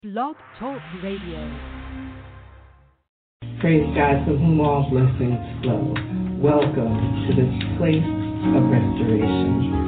Blog Talk Radio. Praise God, from whom all blessings flow. Welcome to this place of restoration.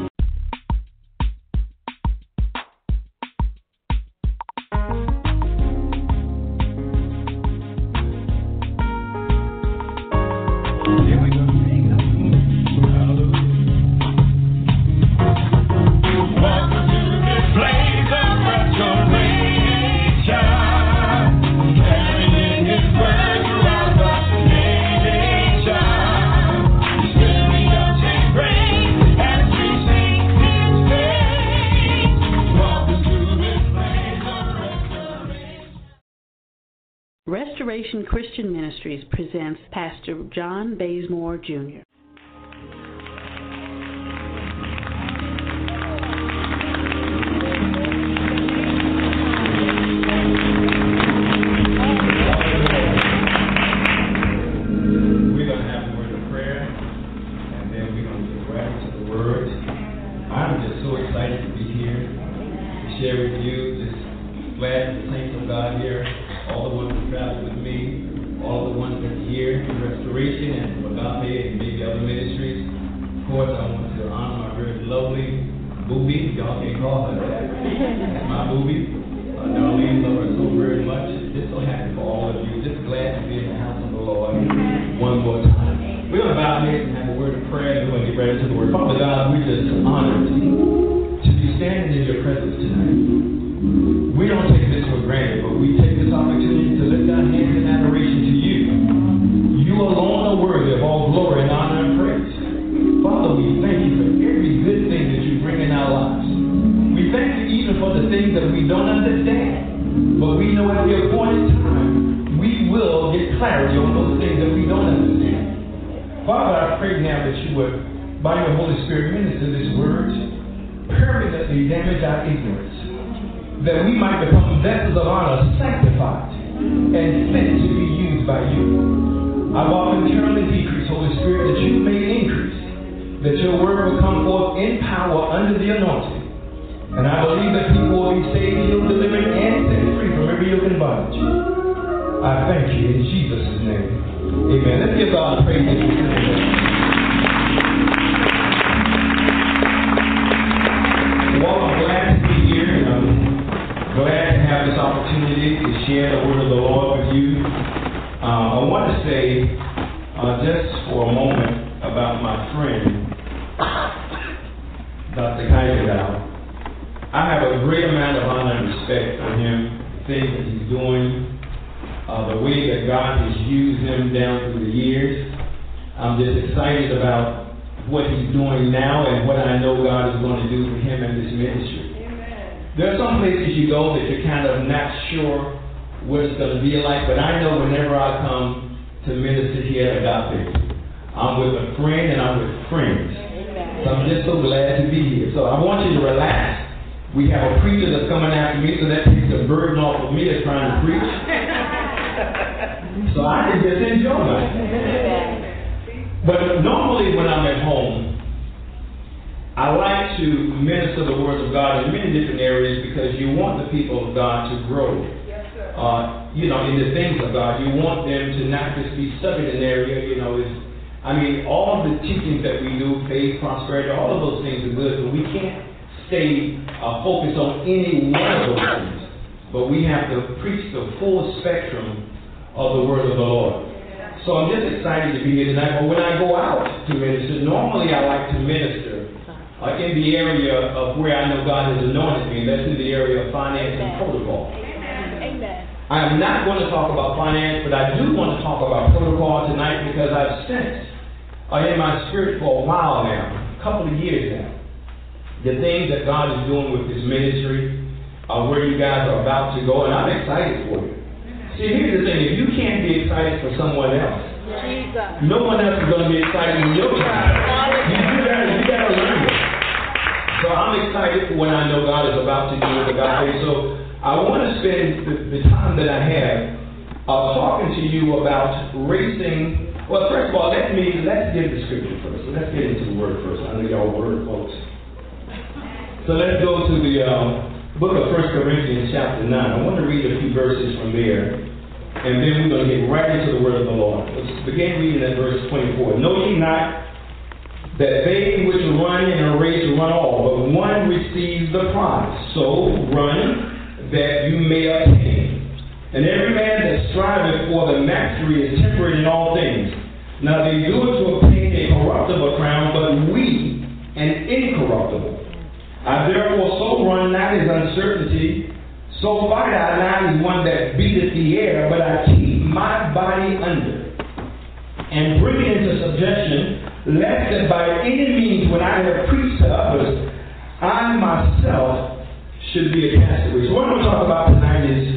Restoration Christian Ministries presents Pastor John Bazemore, Jr. All of the teachings that we do, faith, prosperity, all of those things are good, but we can't stay focused on any one of those things. But we have to preach the full spectrum of the word of the Lord. So I'm just excited to be here tonight. But when I go out to minister, normally I like to minister in the area of where I know God has anointed me. That's in the area of finance and protocol. Amen. I am not going to talk about finance, but I do want to talk about protocol tonight because I've sensed in my spirit for a while now, a couple of years now, the things that God is doing with this ministry, where you guys are about to go, and I'm excited for you. See, here's the thing, if you can't be excited for someone else, no one else is going to be excited when you're excited. You got to learn it. So I'm excited for what I know God is about to do with the God. So I want to spend the time that I have talking to you about racing. Well, first of all, let's get the scripture first. So let's get into the word first. I know y'all word folks. So let's go to the book of 1 Corinthians chapter 9. I want to read a few verses from there, and then we're going to get right into the word of the Lord. Let's begin reading at verse 24. Know ye not that they which run in a race run all, but one receives the prize. So run that you may obtain. And every man that striveth for the mastery is temperate in all things. Now they do it to obtain a corruptible crown, but we an incorruptible. I therefore so run, not as uncertainty, so fight I not as one that beateth the air, but I keep my body under, and bring it into subjection, lest that by any means, when I have preached to others, I myself should be a castaway. So what I'm going to talk about tonight is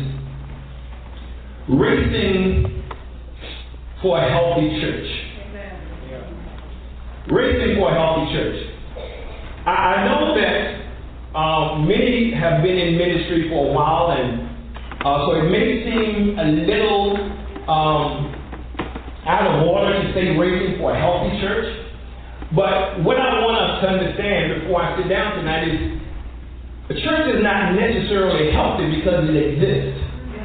racing for a healthy church. Racing for a healthy church. I know that many have been in ministry for a while, and so it may seem a little out of order to say racing for a healthy church. But what I want us to understand before I sit down tonight is the church is not necessarily healthy because it exists.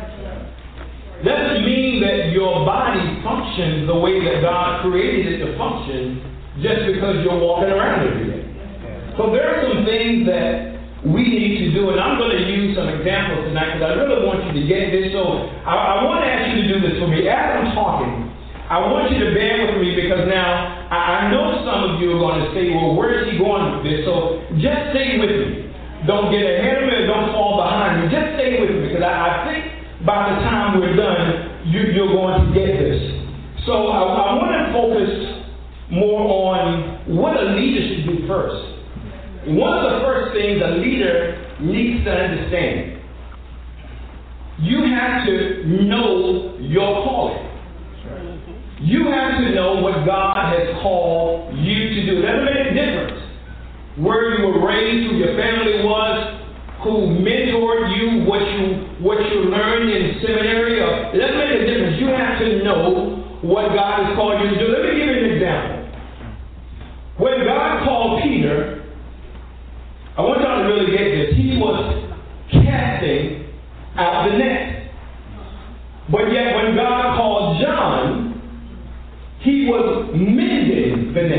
Doesn't mean that your body functions the way that God created it to function just because you're walking around every day. So there are some things that we need to do, and I'm going to use some examples tonight because I really want you to get this. So I want to ask you to do this for me. As I'm talking, I want you to bear with me because now I know some of you are going to say, well, where is he going with this? So just stay with me. Don't get ahead of me or don't fall behind me. Just stay with me because I think by the time we're done, you're going to get this. So I want to focus more on what a leader should do first. One of the first things a leader needs to understand, you have to know your calling. You have to know what God has called you to do. It doesn't make a difference where you were raised, who your family was, who mentored you, what you learned in seminary. It doesn't make a difference. You have to know what God has called you to do. Let me give you an example. When God called Peter, I want y'all to really get this. He was casting out the net. But yet when God called John, he was mending the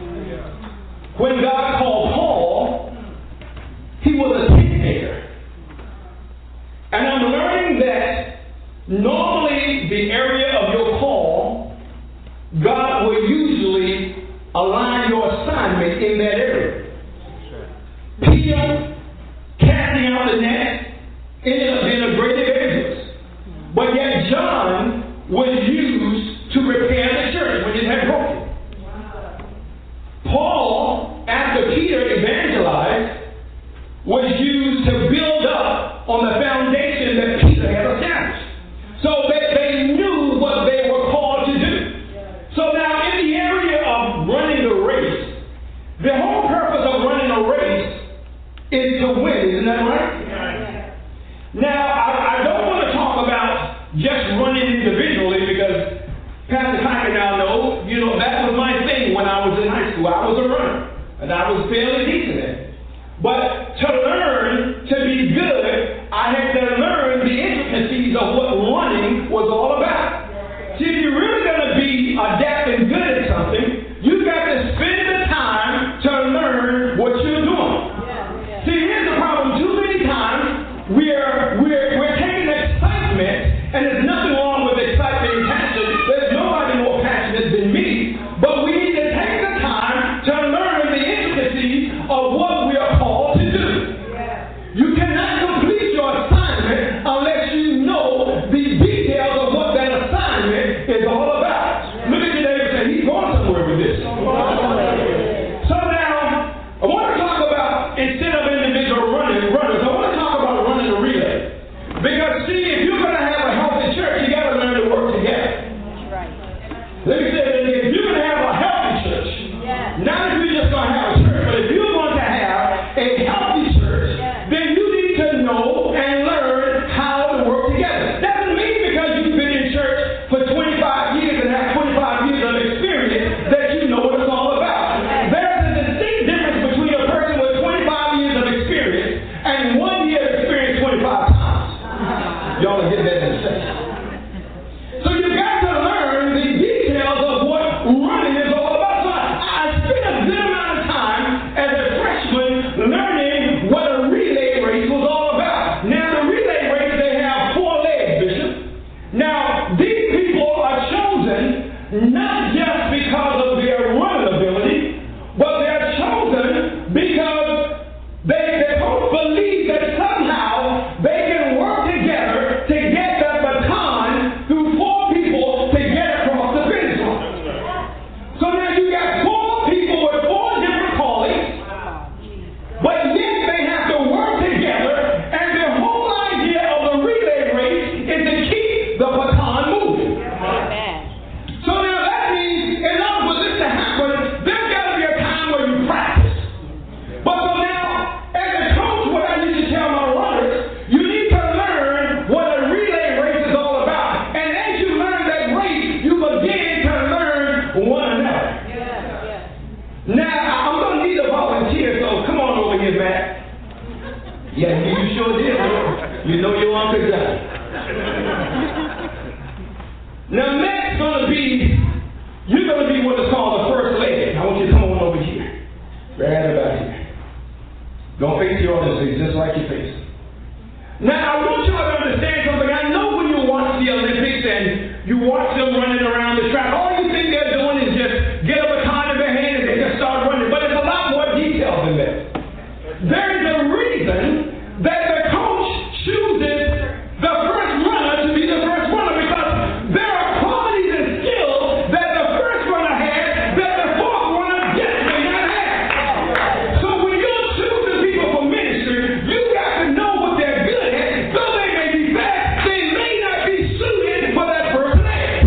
net. When God called Paul, he was a tent maker. And I'm learning that normally the area of your call, God will usually align your assignment in that area. Peter, casting out the net, ended up being a great evangelist. But yet John was used to repair the church when it had broken. Paul, after Peter evangelized, was used to build up on the foundation that Peter had established. So they knew what they were called to do. So now in the area of running the race, the whole purpose of running a race is to win, isn't that right? Yeah. Now, I don't want to talk about just running individually because Pastor Tiger now knows, that was my thing when I was in high school. I was a runner, and I was fairly decent at it. But to learn to be good, I had to learn the intricacies of what running was all about. See, if you're really going to be adept and good at something, you've got to spend the time to learn what you're doing. See, here's the problem. Too many times we're taking excitement, and there's nothing wrong with excitement and passion. There's nobody more passionate than me. But we need to take the time to learn the intricacies of what we are called to do. You cannot complete your assignment unless you know the details of what that assignment is all about. Look at your neighbor and say, he's going somewhere with this. So now, I want to talk about, instead of individual runners, I want to talk about running a relay. Because see, if you're going to have a healthy church, you got to learn to work together. That's right. Let me say that again. If you're going to have a healthy church, not if you're just going to have a church, but if you're going to have a healthy church, then you need to know and learn how to work together. Doesn't mean because you've been in church for 25 years and have 25 years of experience that you know what it's all about. There's a distinct difference between a person with 25 years of experience and 1 year of to get that in a second. So you got to learn the details of what running is all about. So I spent a good amount of time as a freshman learning what a relay race was all about. Now, the relay race, they have 4 legs, Bishop. Now, these people are chosen not just because of their running ability, but they're chosen because they both believe that somehow they can work together to get that baton through 4 people to get across the finish line. So now you got 4 people with 4 different callings, but yet they have to work together, and the whole idea of the relay race is to keep the baton moving. So now that means, in order for this to happen, there's got to be a time where you practice. But so now, as a coach, what I need to tell my runners, you need to learn what a relay race is all about. And as you learn that race, you begin to learn one another. Now, I'm going to need a volunteer, so come on over here, Matt. Yeah, you sure did. You know your Uncle John. Now, Matt's going to be, you're going to be what is called the first leg. I want you to come on over here. Right about here. Don't face your other face, just like your face. Now, I want you to understand something. I know when you watch the Olympics and you watch them running around the track, all you think they're doing is just get a baton in their hand and they just start running. But it's a lot more detailed than that. There's a reason that the coach chooses the first runner to be the first runner, because there are qualities and skills that the first runner has that the fourth runner just may not have. So when you're choosing people for ministry, you got to know what they're good at. Though they may be fast, they may not be suited for that first leg.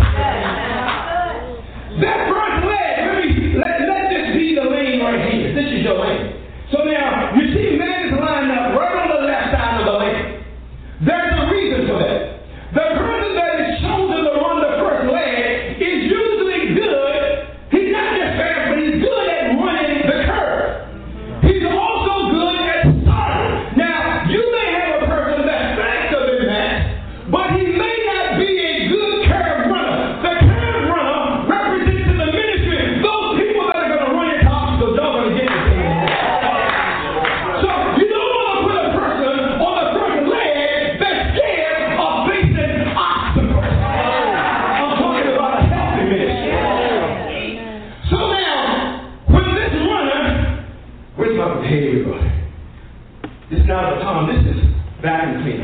That first leg, let this be the lane right here. This is your lane. So now, you see men is lined up right on the left side of the lane. There's a reason for that. The person that is chosen to run the first leg is usually good. He's not just fast, but he's good at running the curve. He's also good at starting. Now, you may have a person that's faster than that, but he may not be a good curve runner. The curve runner represents in the ministry those people that are going to run your top so they're going to get this thing. So you don't want to put a person on the first leg that's scared of facing obstacles. I'm talking about a healthy ministry. So now, when this runner, where's my, here we go. This is not a baton, this is vacuum cleaner.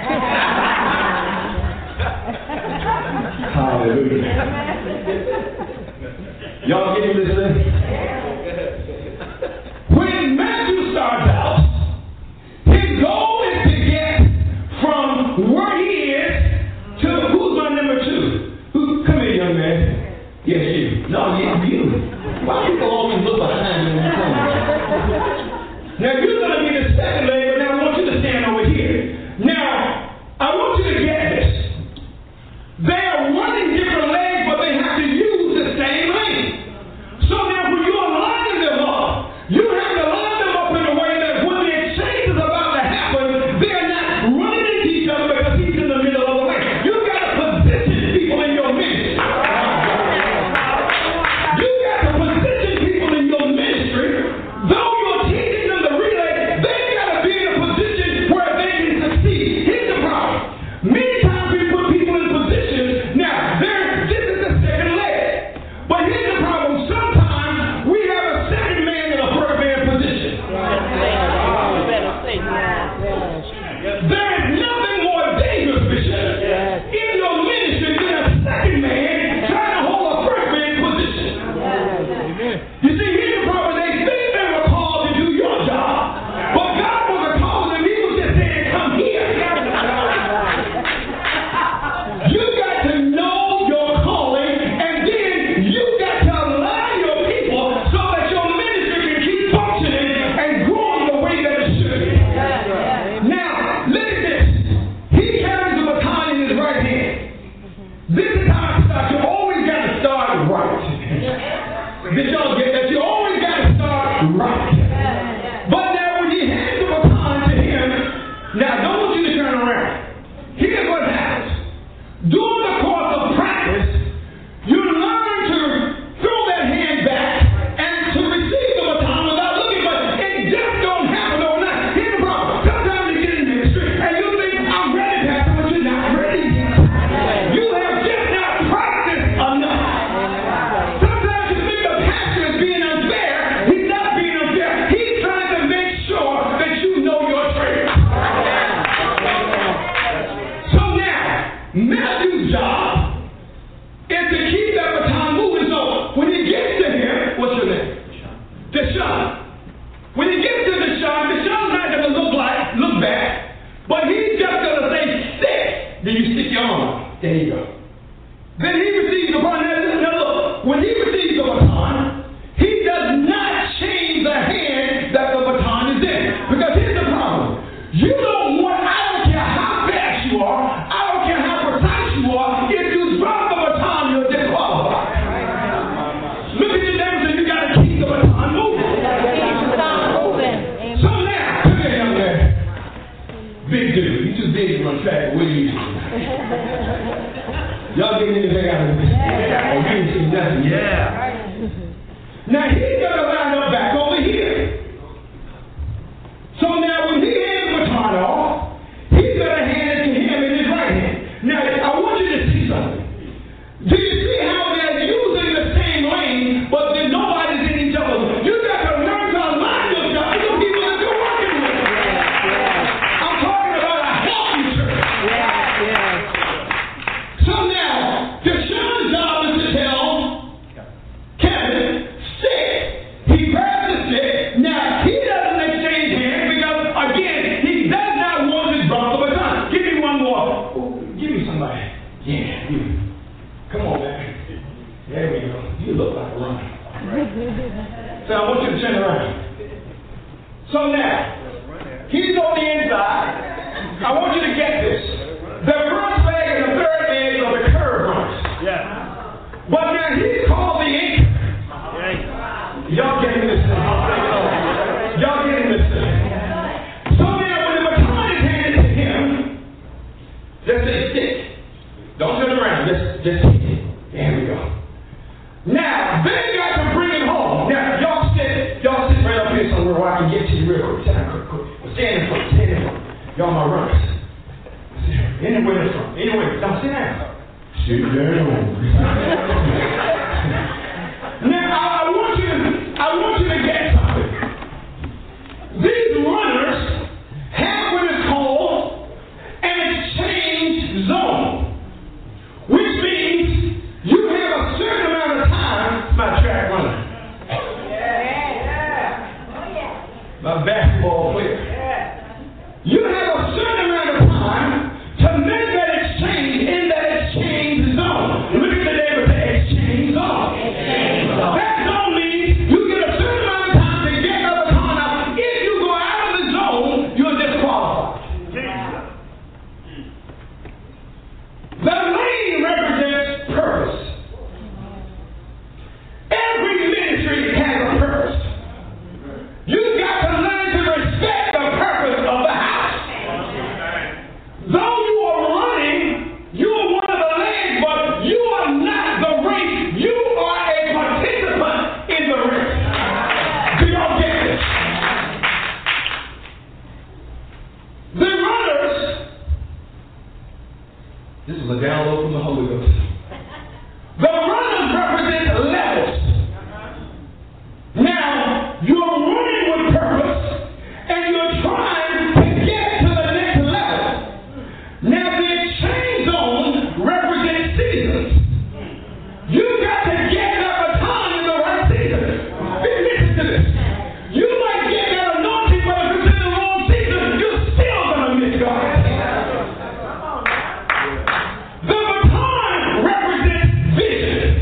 Hallelujah. Y'all getting this thing? When Matthew starts out, his goal is to get from where he is to who's my number 2? Come here, young man. Yes, you. No, yes, you. Why people always look behind you when you come? Now, you're going to be the second leg, but now I want you to stand over here. Now, I want you to get this. They are running different legs, but they have to use the same lane. So now, when you're lining them up, you have to line them up in a way that when the exchange is about to happen, they're not running into each other because he's in the middle of the lane. You've got to position people in your ministry. You got to position people Matthew's job is to keep that baton moving. So when he gets to him, what's your name? Deshaun. When he gets to Deshaun's not going to look back, but he's just going to say, stick. Then you stick your arm out. There you go. Then he receives the baton. Now look, when he receives the baton, he does not change the hand that the baton is in. Because here's the problem. You don't want, I don't care how fast you are, I don't care how precise you are, if you drop the baton, you're disqualified. Look at your neighbor and say, you got to keep the baton moving. So now, come here, young man. Big dude. He's too big to run track. What do you do? Y'all getting anything out of this? Yeah. Oh, you didn't see nothing. Yeah. Now he's going to line up back over here. So now when he hands the baton off, he's going to hand it to him in his right hand. Now I want you to see something. Do you see how they're using the same lane, but then nobody's in each other? You got to learn to align yourself with the people that you're working with. I'm talking about a healthy church. So now, Deshaun's job is to tell Kevin, stick. He grabs the stick. Now, he doesn't exchange hands because, again, he does not want to drop the baton. Give me one more. Ooh, give me somebody. Yeah, you. Come on, man. There we go. You look like a runner. So I want you to turn around. So now, he's on the inside. I want you to get this. The first leg and the third leg are the curve runners. Yeah. But now he's called the anchor. Y'all getting this thing? Y'all getting this thing? So now when the baton is handed to him, just say stick. Don't turn around. Just hit it. There we go. Now they got to bring it home. Now y'all sit right up here somewhere where I can get to you real quick. Stand in front. Y'all my runners. Anywhere in front. Don't sit down. Sit down. Now I want you to get something. These runners have what is called an exchange zone, which means you have a certain amount of time, my track runner, my basketball player. You have a certain amount of time to make that exchange in that exchange zone. Look at the neighbor and say exchange zone. That zone means you get a certain amount of time to get the baton out. If you go out of the zone, you're disqualified. The lane represents purpose. Every ministry has a purpose. You've got to learn to respect the purpose of the house. Though you are running, you are one of the legs, but you are not the race. You are a participant in the race. Do y'all get this? The runners, this is a download from the Holy Ghost. The runners represent levels. Now, you're running with purpose, and you're trying to get to the next level. Now, the exchange zone represents seasons. You got to get that baton in the right season. Listen to this. You might get that anointing, but if it's in the wrong season, you're still going to miss God. The baton represents vision.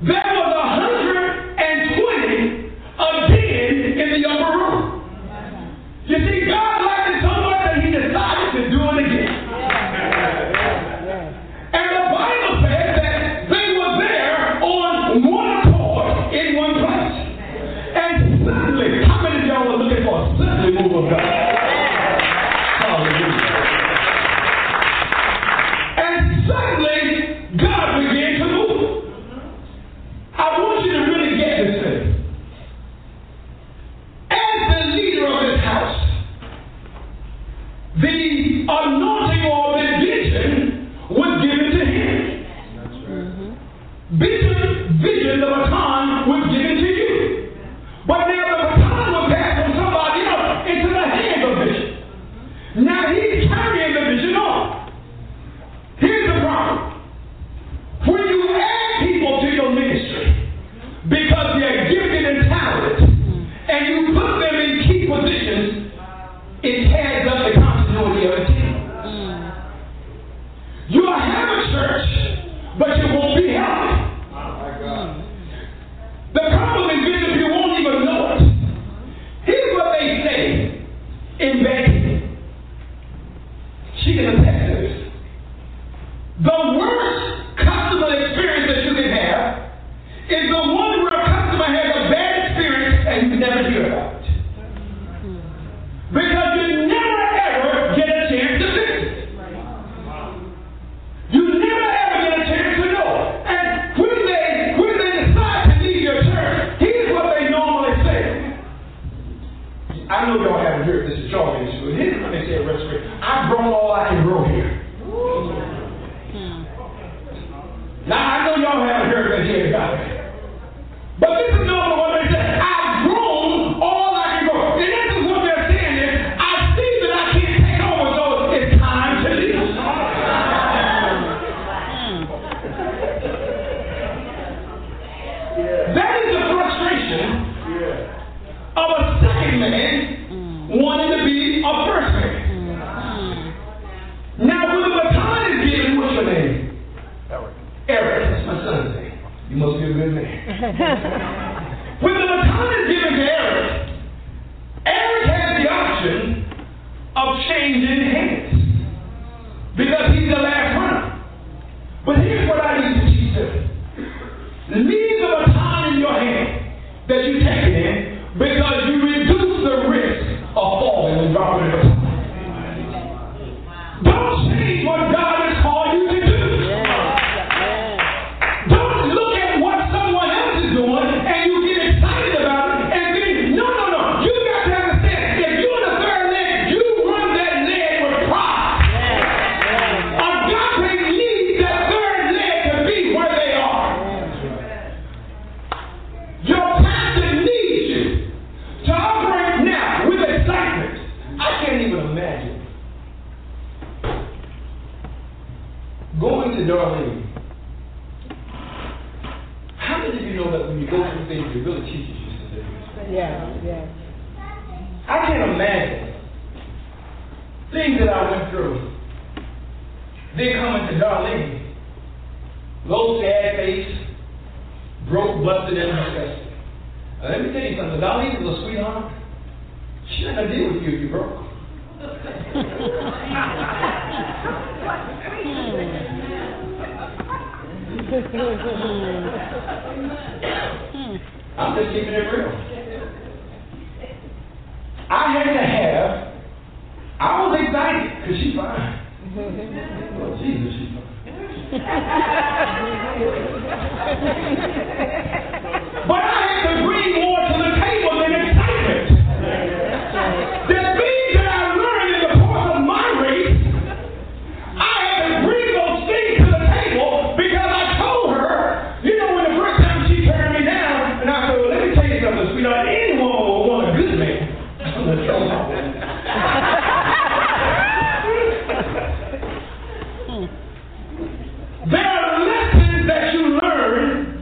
there was 120 again in the upper room. You see, God liked it so much that he decided to do it again. And the Bible says that they were there on one accord in one place. And suddenly, how many of y'all were looking for a suddenly move of God? Hallelujah. And suddenly, God began to move. I want you to really get this thing. As the leader of this house, the anointing or the vision was given to him. Vision, the baton was given to you. But now the baton was passed from somebody else into the hands of Bishop. Now he's carrying the vision on. Here's the problem. When you add people to your ministry because they're gifted and talented, and you put them in key positions, it tears up the continuity of the team. You'll have a church, but you won't be healthy. The problem is if you won't even know it. Here's what they say in banking. She can attest to this. The worst customer experience that you can have is the one where a customer has a bad experience and you never hear about it. Because you never ever get a chance to fix it. You never ever get a chance to know. And when they decide to leave your church, here's what they normally say. I know y'all haven't heard this at your ministry, but here's what they say at Restoration. I've grown all I can grow here. Now, I know y'all haven't heard that here about it. But this is normally what they say. I've grown all I can grow. And this is what they're saying is, I see that I can't take over, so it's time to leave. That is the frustration of a second man wanting to be a first man. Now, when the baton is given, what's your name? Eric, that's my son's name. You must be a good man. When the baton is given to Eric, Eric has the option of changing hands because he's the last runner. But here's what I need to teach them. Leave the baton in your hand that you take it in because you reduce the risk of falling and dropping the baton. Don't change what God has called you to do. Don't look at what someone else is doing and you get excited about it and then, no. You got to understand, if you're the third leg, you run that leg with pride. Agape needs that third leg to be where they are. Your pastor needs you to operate now with excitement. I can't even imagine going to Darlene. How many of you know that when you go through things, it really teaches you some things? Yeah. I can't imagine things that I went through. Then coming to Darlene, low sad face, broke, busted, and disgusted. Now, let me tell you something. Darlene is a sweetheart. She not gonna deal with you if you broke. I'm just keeping it real. I was excited because she's fine. Oh, Jesus, she's fine. But I had to bring more to the table than excitement. The things that I learned in the course of my race, I had to bring those things to the table because I told her, you know, when the first time she turned me down, and I said, well, let me tell you something, sweetheart, anyone will want a good man. There are lessons that you learn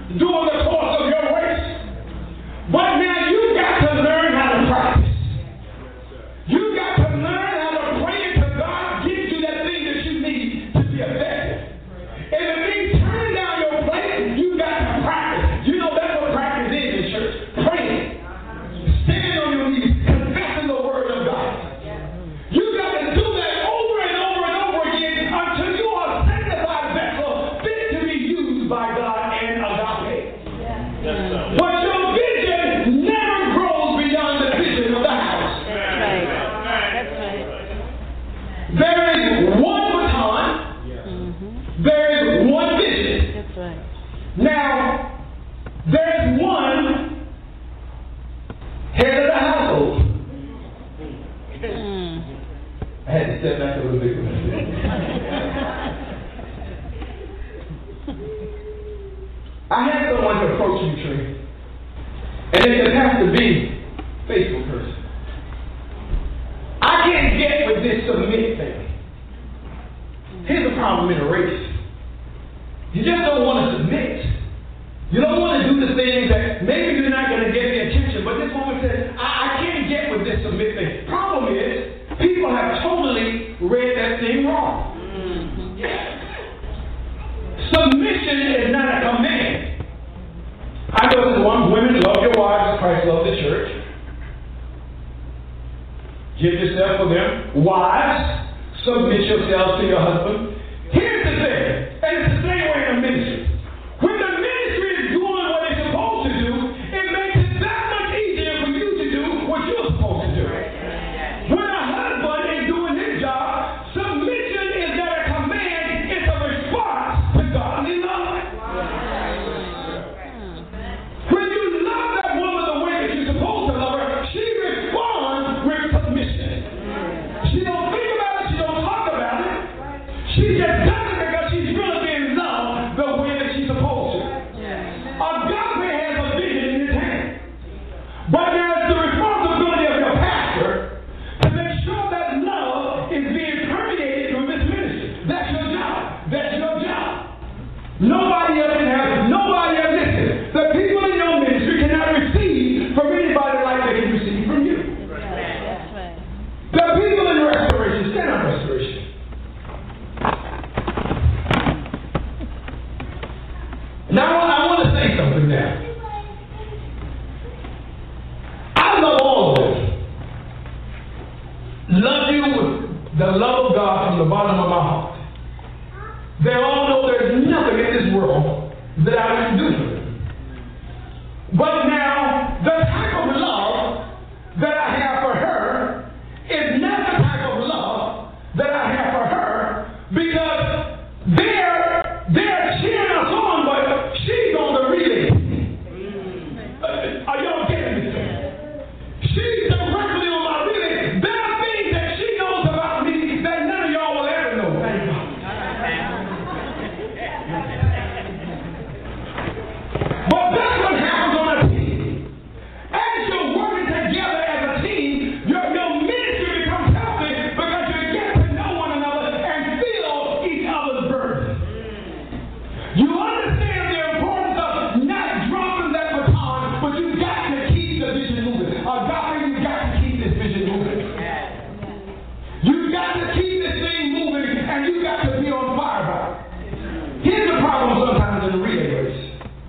there's one head of the household. I had to step back a little bit. I had someone to approach me, Trey, and they said, Pastor B, faithful person, I can't get with this submit thing. Here's the problem in a race. You just don't want to submit. You don't want to do the things that maybe you're not going to get the attention, but this woman said, I can't get with this submit thing. Problem is, people have totally read that thing wrong. Submission is not a command. I know this one, women, love your wives as Christ loved the church. Give yourself for them. Wives, submit yourselves to your husband. Here's the thing, and it's the same way in the ministry. When the ministry is doing what it's supposed to do, it makes it that much easier for you to do what you're supposed to do. When a husband is doing his job, submission is not a command, it's a response to godly love. When you love that woman the way that you're supposed to love her, she responds with submission. She don't think about it, she don't talk about it. She just does it because she's really being loved the way that she's supposed to. Agape has a vision in his hand. But there's the responsibility of your pastor to make sure that love is being permeated through this ministry. That's your job. That's your job. Nobody else can have it. Nobody else listen. The people in your ministry cannot receive from anybody like they can receive from you. The people in restoration, stand on restoration. Now I want to say something now. I love all of them. Love you with the love of God from the bottom of my heart. They all know there's nothing in this world that I can do for them. But now, the type of love that I have for her is not the type of love that I have for her because they're cheering us on, but she's on the relay. Are y'all getting this? She's directly on my relay. There are things that she knows about me that none of y'all will ever know. Thank God. But that's what happens on a team. As you're working together as a team, your ministry becomes healthy because you get to know one another and feel each other's burden. You understand the importance of not dropping that baton, but you've got to keep the vision moving. Agape, you've got to keep this vision moving. You've got to keep this thing moving, and you've got to be on fire about it. Here's the problem sometimes in the relay race.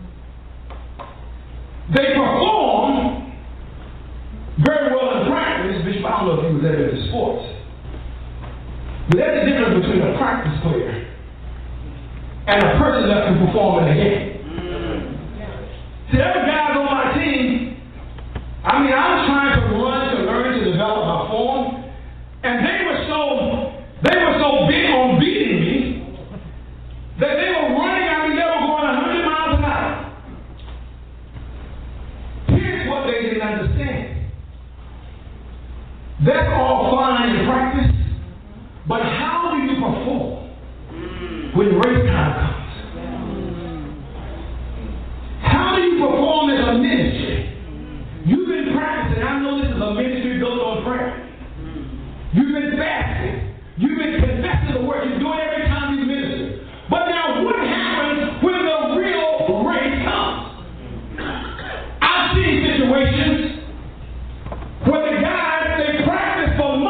They perform very well in practice. Bishop, I don't know if you was ever into sports. But there's a difference between a practice player and a person that can perform in the game. See, there were guys on my team. I was trying to learn to develop my form, and they were so big on beating me that they were running. They were going 100 miles an hour. Here's what they didn't understand. That's all fine in practice, but how do you perform when race time comes? How do you perform as a ministry? You've been practicing. I know this is a ministry built on prayer. You've been fasting. You've been confessing the word. You're doing it every time you minister. But now what happens when the real race comes? I've seen situations where the guys, they practice for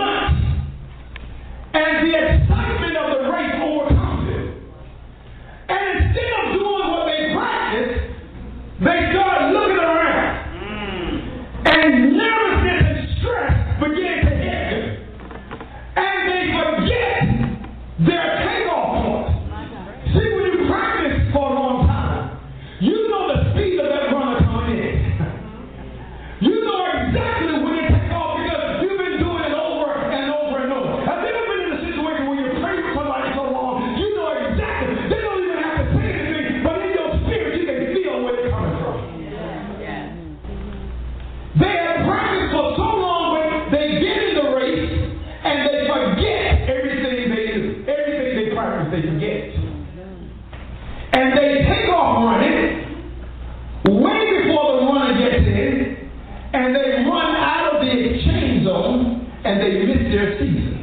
their season.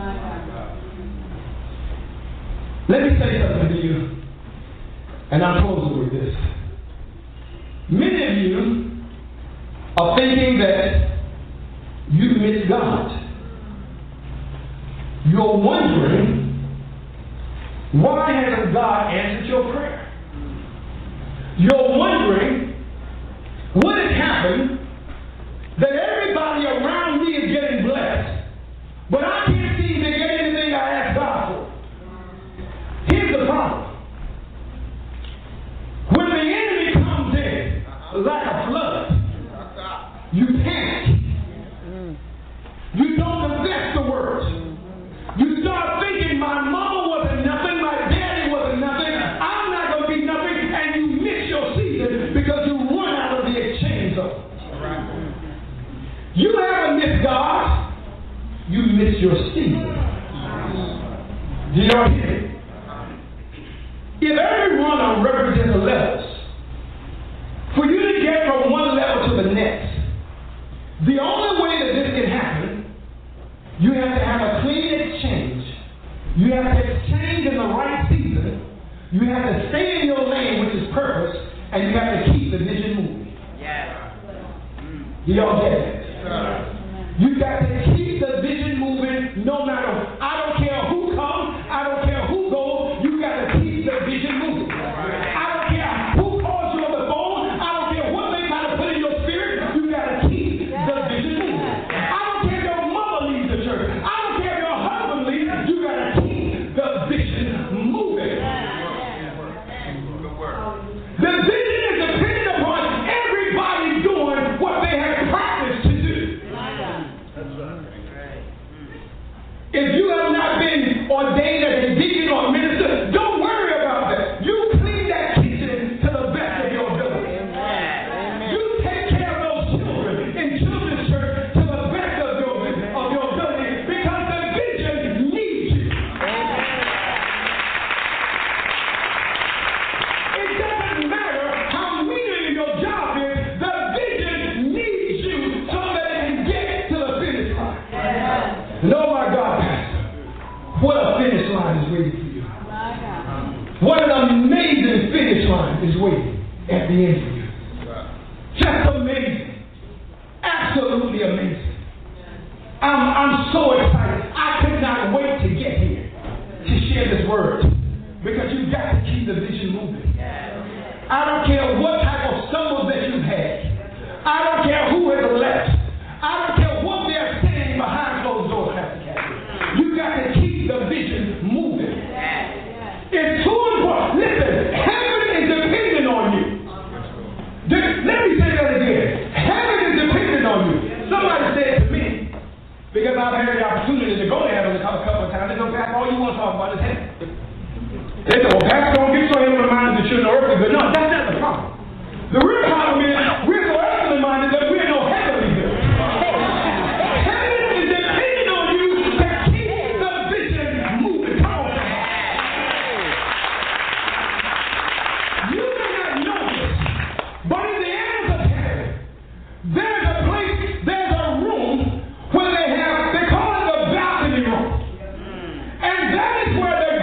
Let me say something to you, and I'm closing with this. Many of you are thinking that you miss God. You're wondering, why hasn't God answered your prayer? You're wondering, what has happened that everybody around me is getting blessed, but I can't seem to get anything I asked God for? Here's the problem. When the enemy comes in like a flood, you panic. You don't possess the word. You start thinking, my mama wasn't nothing, my daddy wasn't nothing, I'm not going to be nothing, and you miss your season because you run out of the exchange zone. You haven't missed God, you miss your season. Do y'all hear it? If every runner represents levels, for you to get from one level to the next, the only way that this can happen, you have to have a clean exchange. You have to exchange in the right season. You have to stay in your lane, which is purpose, and you have to keep the vision moving. Do y'all get it? You got to keep the vision moving no matter, I don't care who comes, I don't care who goes, you got to keep the vision moving. I don't care who calls you on the phone, I don't care what they try to put in your spirit, you got to keep the vision moving. I don't care if your mother leaves the church, I don't care if your husband leaves, you got to keep the vision moving. The vision is dependent upon everybody doing what they have practiced to do. If you have not been ordained as a deacon or minister, don't worry about that. You clean that kitchen to the best of your ability. You take care of those children in children's church to the best of your ability, because the vision needs you. It doesn't matter how mean your job is, the vision needs you so that it can get to the finish line. And oh my God, Pastor, what a finish line is waiting for you. What an amazing finish line is waiting at the end of you. Just amazing. Absolutely amazing. I'm so excited. I could not wait to get here to share this word, because you've got to keep the vision moving. I don't care what type of stumbles that you've had. I don't care who has left. I don't care what they're saying behind closed doors, Pastor Kathy. You got to keep the vision moving. It's too important. Listen, heaven is dependent on you. Let me say that again. Heaven is dependent on you. Somebody said to me, because I've had the opportunity to go to heaven a couple of times, they go, Pastor, all you want to talk about is heaven. They say, well, Pastor, don't get so heavenly minded that you're no earthly good. No, that's not the problem. The real problem is we're so earthly minded that we're no heavenly good. Heaven is dependent on you to keep the vision moving. Come on. You may not know this, but in the annals of heaven, there's a place, there's a room where they call it the balcony room. And that is where the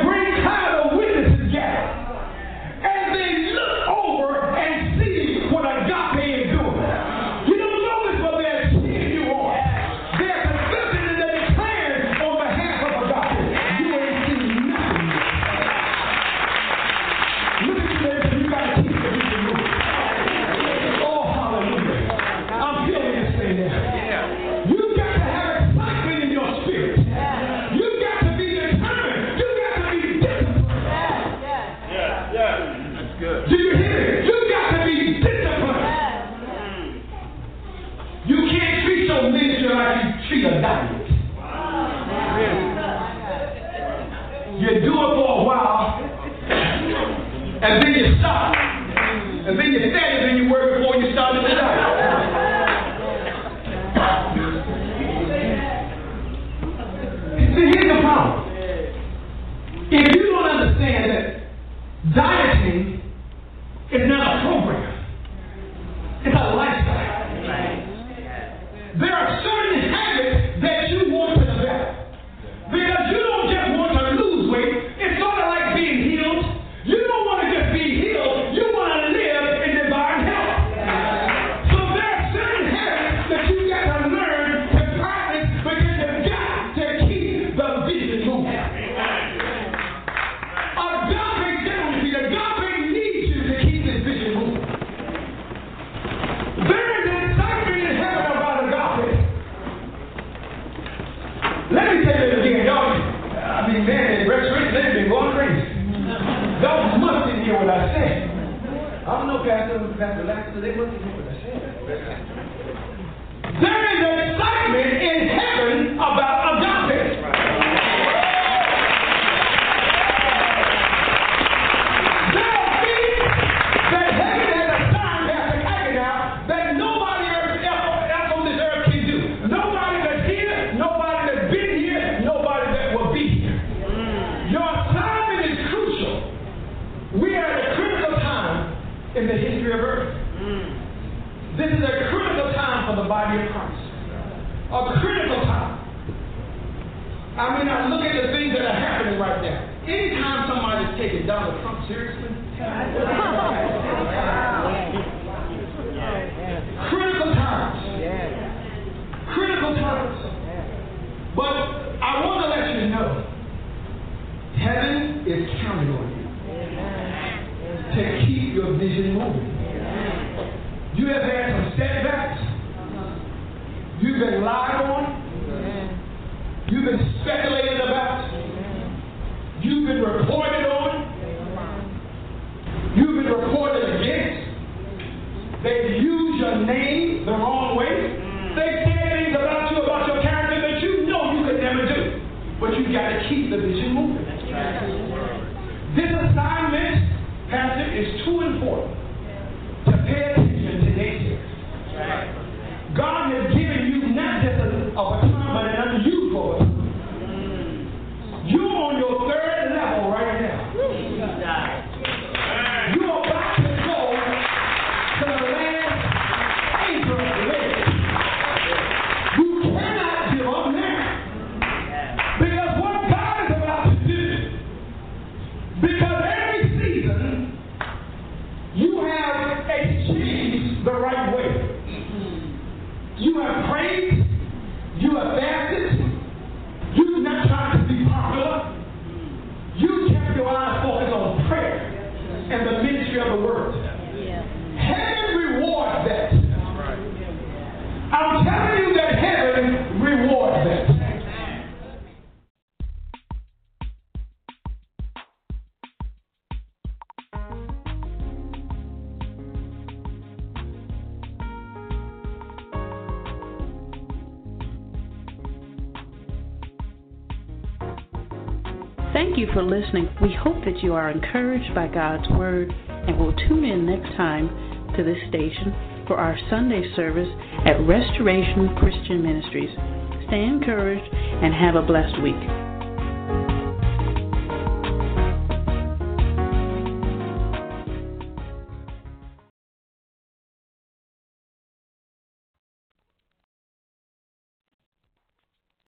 relax, so they wasn't here when I said that. There is excitement in heaven about agape. There are things that heaven has assigned Pastor Hackett now that nobody else on this earth can do. Nobody that's here, nobody that's been here, nobody that will be here. Your assignment is crucial. We are at a critical time in the history of earth. This is a critical time for the body of Christ. A critical time. I mean, I look at the things that are happening right now. Anytime somebody's taking Donald Trump seriously, critical times. Critical times. But I want to let you know, heaven is counting on you to keep your vision moving. You have had some setbacks. You've been lied on. You've been speculated about. You've been reported on. You've been reported against. They've used your name the wrong way. They've said things about you, about your character that you know you could never do. But you've got to keep the vision moving. This assignment, Pastor, is too important to pay attention to naysayers. God has given you not just a baton, but an unusual baton. You're on your third level right now. You're about to go to the last acre of the lake. You cannot give up now. Because what God is about to do, because every season you have exchanged the right way. You have prayed, you have fasted, you've not tried to be popular, you kept your eyes focused on prayer and the ministry of the word. Heaven rewards that. I'm telling you that heaven rewards that. Thank you for listening. We hope that you are encouraged by God's Word and will tune in next time to this station for our Sunday service at Restoration Christian Ministries. Stay encouraged and have a blessed week.